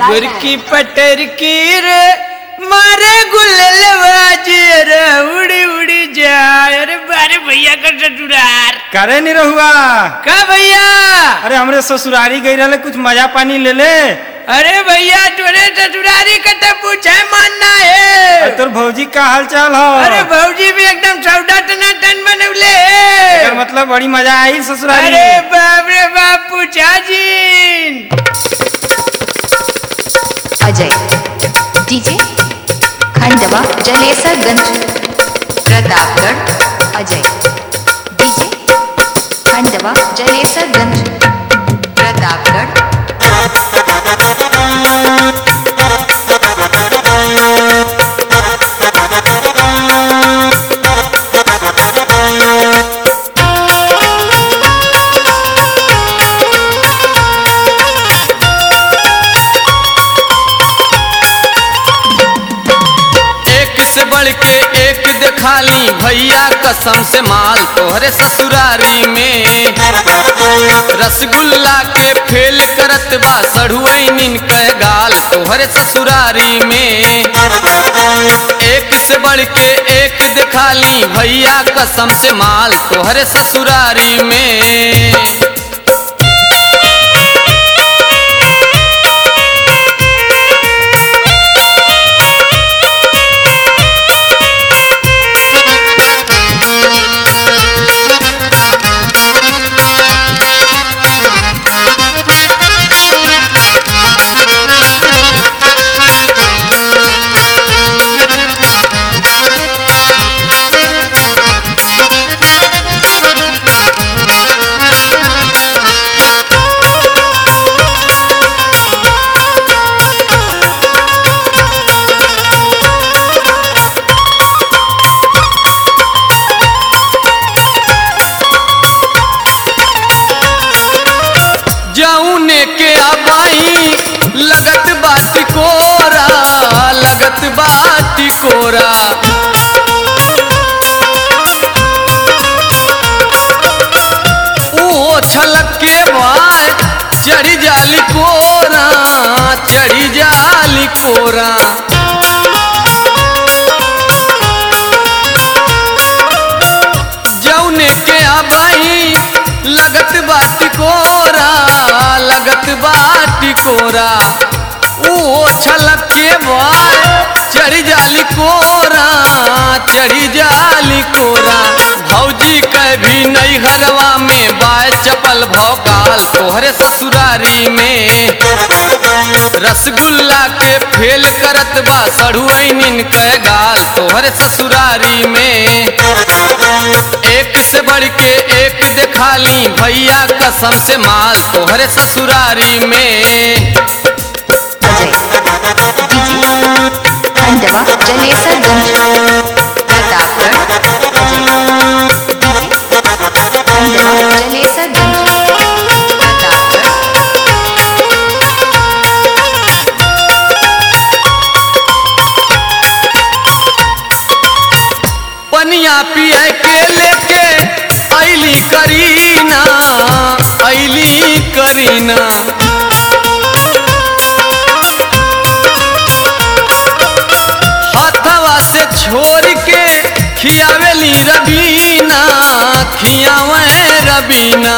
गुरकी पटर की रे मारे गुल्लवाजी रे उड़ी उड़ी जाए। अरे बारे भैया का ससुरार करे नहीं रहुआ का भैया? अरे हमरे ससुरारी गई रहे कुछ मजा पानी ले ले। अरे भैया तोरे ससुरारी का तो पूछे मानना है। तोर भौजी का हाल चाल हो? अरे भौजी भी एकदम सौदा टना टन बनवले मतलब बड़ी मजा आई ससुरारी। अरे बाप रे बाप पूछा जी। अजय डीजे खंडवा जलेसरगंज प्रतापगढ़। अजय डीजे खंडवा जलेसरगंज प्रतापगढ़। के एक दिखाली भैया कसम से माल तोहरे ससुरारी में। रसगुल्ला के फेल करत बा सढ़ुआइन के गाल तोहरे ससुरारी में। एक से बढ़ के एक दिखाली भैया कसम से माल तोहरे ससुरारी में। जौने के अबाई लगत बाटी कोरा, लगत बाटी कोरा। ओ छलक के भाई चढ़ी जाली कोरा, चढ़ी जाली कोरा। जौने के अबाई लगत बाटी कोरा, लगत बाटी कोरा। ओ छलक के बाय चढ़ी जाली कोरा, चढ़ी जाली कोरा। भौजी के भी नई घरवा में बाय चपल भौकाल तोहरे ससुरारी में। रसगुल्ला के फेल करत बा सढ़ुआइन के गाल तोहरे ससुरारी में। एक से बढ़ के एक दिखाली भैया कसम से माल तोहरे ससुरारी में। अजय डीजे खंडवा जलेसरगंज प्रतापगढ़। अजय डीजे खंडवा जलेसरगंज प्रतापगढ़। पनिया पिए के लेके ऐली करीना, ऐली करीना। हथवा से छोड़ के खियावेली रबीना, खियावे रबीना।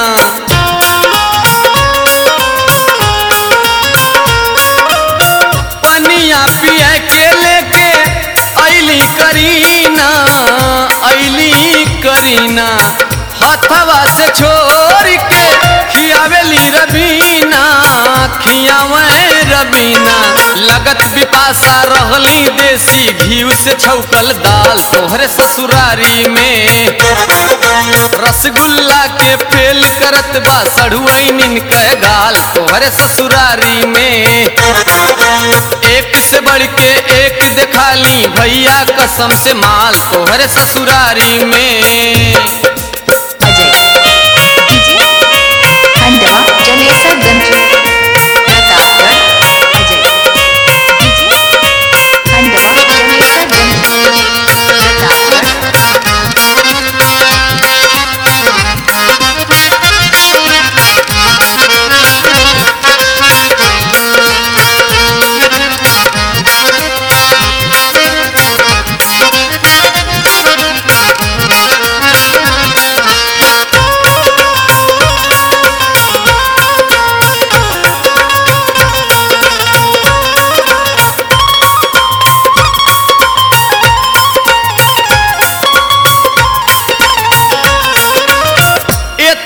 पनिया पिए के लेके ऐली करीना, ऐली करीना। हथवा से छोड़ के खियावेली रबीना, खियावे रबीना। लगत बिपासा रहली देसी घी से छौकल दाल तोहरे ससुरारी में। रसगुल्ला के फेल करत बा सढ़ुआइन के गाल तोहरे ससुरारी में। एक से बढ़ के एक दिखाली भैया कसम से माल तोहरे ससुरारी में। अजय डीजे खंडवा जलेसरगंज प्रतापगढ़। अजय डीजे खंडवा जलेसरगंज प्रतापगढ़।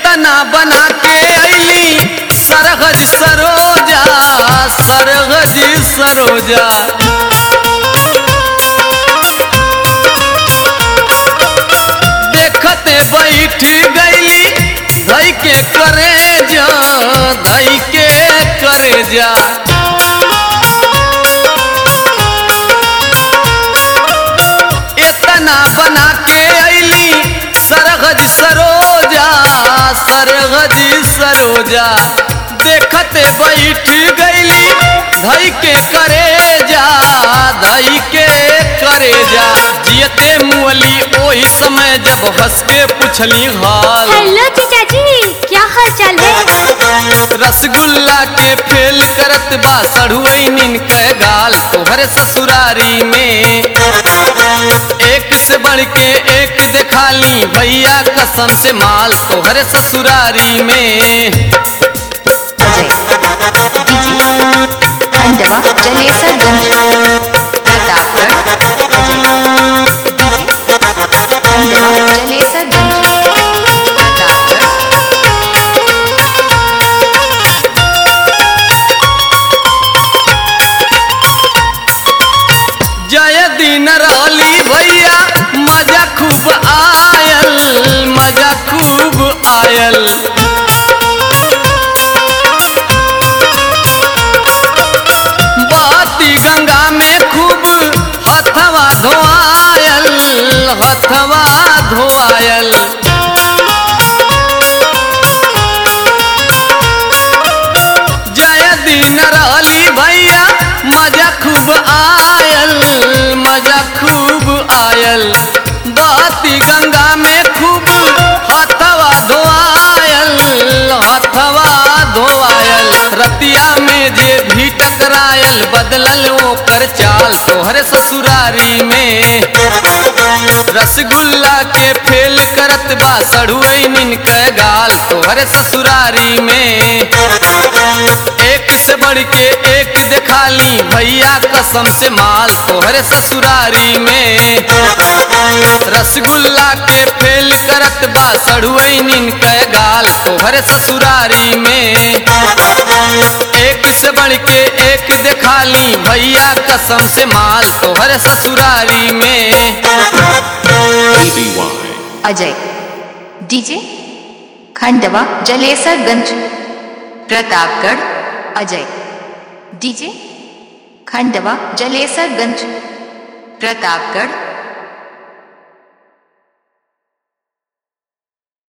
इतना बना के अली सरहज सरोजा, सरहज सरोजा। देखते बैठ गईली धई के करेजा, धई के करेजा। इतना बना के अली सरहज सरोजा, सरहज सरोजा। देखते बैठ गईली धई के करेजा, धई के करेजा। जियते मुअली ओही समय जब हंस के पूछली हाल। हेलो जीजा जी, क्या हाल चाल है? रसगुल्ला के फेल करत बा सढ़ुआइनिन के गाल तोहरे ससुरारी में। एक से बढ़ के एक दिखाली भैया कसम से माल तोहरे ससुरारी में। अजय डीजे खंडवा जलेसरगंज प्रतापगढ़। अजय डीजे खंडवा जलेसरगंज प्रतापगढ़। जय दिन रहली भैया मजा खूब आयल, मजा खूब आयल। बहती गंगा में खूब हथवा धोआयल, हथवा धोआयल। जय दिन रहली भैया मजा खूब आयल, मजा खूब आयल। बहती गंगा में खूब हथवा धोआयल, हथवा धोआयल। रतिया में जे भी टकरायल बदलल ओकर चाल तोहरे ससुरारी में। रसगुल्ला के फेल करत बा सढ़ुआइनिन के गाल तोहरे ससुरारी में। एक से बढ़ के एक दिखाली भैया कसम से माल तोहरे ससुरारी में। रसगुल्ला के फेल करत बा सढ़ुआइनिन के गाल तोहरे ससुरारी में। एक से बढ़ के एक दिखाली भैया कसम से माल तोहरे ससुरारी में। अजय डीजे खंडवा जलेसरगंज प्रतापगढ़। अजय डीजे खंडवा जलेसरगंज प्रतापगढ़।